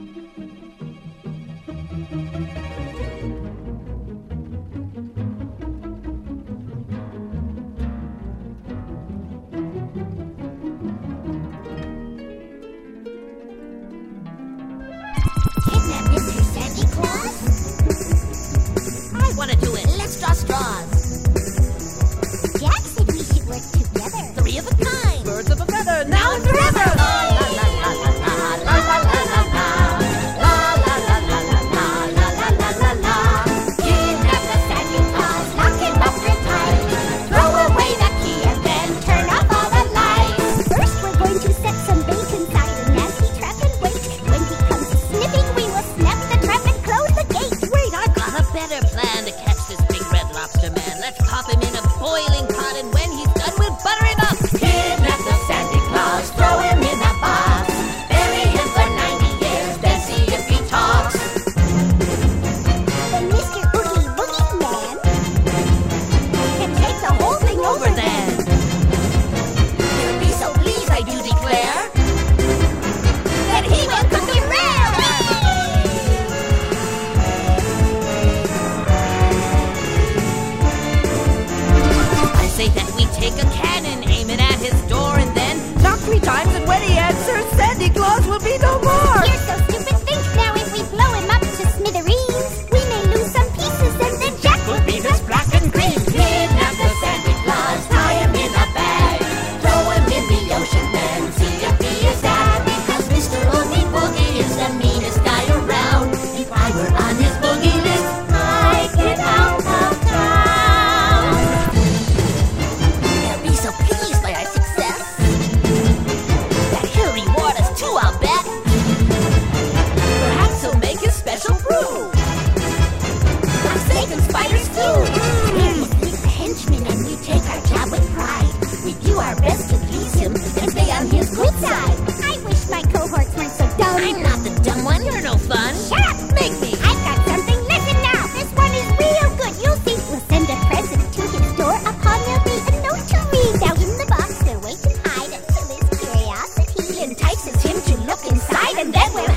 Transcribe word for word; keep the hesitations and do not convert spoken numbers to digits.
I want to do it. Let's draw straws. Jack said we should work together. Three of a kind. Birds of a feather, Now and forever. La la la la la la la la la la. La la la la la la la la la la la. Kidnap the Santa Claus, lock him up real tight. Throw away the key and then turn off all the lights. First we're going to set some bait inside a nasty trap and wait. When he comes sniffing, we will snap the trap and close the gate. Wait, I've got a better plan to catch this big red lobster man. Let's pop him in a boiling pot, and when he's done, we'll butter him up. Kidnap the Santa Claus, throw him in a box. Bury him for ninety years, then see if he talks. Then Mister Oogie Boogie Man can take the whole thing over Over then. He'll be so pleased, I do declare, that he will cook him rare. I say that we take a cannon, aim it at his door, and then knock three times, and when he answers, Santa Claus will be no more. You're so stupid, think now if we blow him up to smithereens, we may lose some pieces and then Jack will be this black and green. kidnap the Santa Claus, tie him in a bag, throw him in the ocean, then see if he is sad. Because Mister Oogie Boogie is the meanest guy around. If I were on his boogie list, I'd get out of town. He'll be so pleased by our success that he'll reward us too, I'll bet. Perhaps he'll make his special brew of snake and spiders too. We're the henchmen and we take our job with pride. We do our best to please him and stay on his good side. I wish my cohorts weren't so dumb. I'm not the dumb one. You're no fun. Shut up! Make me. I've got something. Listen now. This one is real good. You'll see. We'll send a present to his door. Upon there'll be a note to read. Now in the box, we'll wait and hide until his curiosity Entices him to look inside, and then we'll